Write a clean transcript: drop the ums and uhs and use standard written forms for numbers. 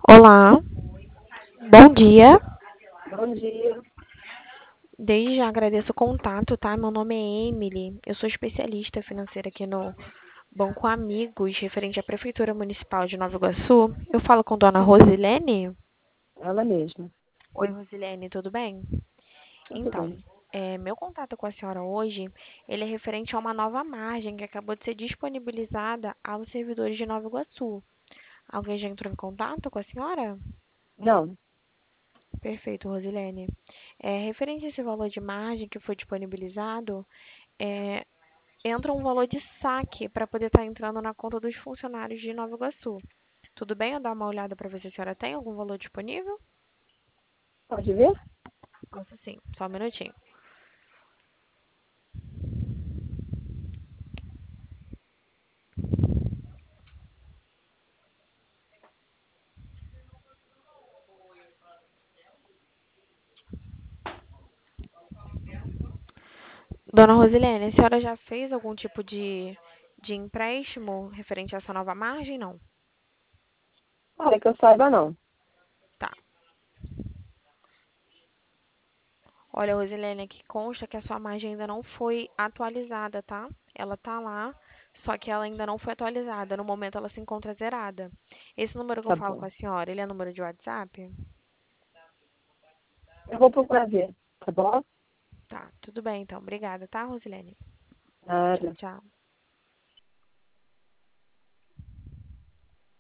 Olá, bom dia. Bom dia. Desde já agradeço o contato, tá? Meu nome é Emily, eu sou especialista financeira aqui no Banco Amigos, referente à Prefeitura Municipal de Nova Iguaçu. Eu falo com Dona Rosilene? Ela mesma. Oi, Rosilene, tudo bem? Tudo Então, bem. meu contato com a senhora hoje, ele é referente a uma nova margem que acabou de ser disponibilizada aos servidores de Nova Iguaçu. Alguém já entrou em contato com a senhora? Não, Perfeito, Rosilene. Referente a esse valor de margem que foi disponibilizado, é, entra um valor de saque para poder estar entrando na conta dos funcionários de Nova Iguaçu. Tudo bem eu dar uma olhada para ver se a senhora tem algum valor disponível? pode ver? Posso sim, só um minutinho. Dona Rosilene, a senhora já fez algum tipo de empréstimo referente a essa nova margem? Não. Olha, que eu saiba, não. Tá. Olha, Rosilene, aqui consta que a sua margem ainda não foi atualizada, tá? Ela tá lá, só que ela ainda não foi atualizada. No momento ela se encontra zerada. Esse número que eu Tá falo com bom. a senhora, ele é número de WhatsApp? Eu vou procurar ver, tá bom? Tá, tudo bem então. Obrigada, tá, Rosilene? Tchau, Nada. tchau.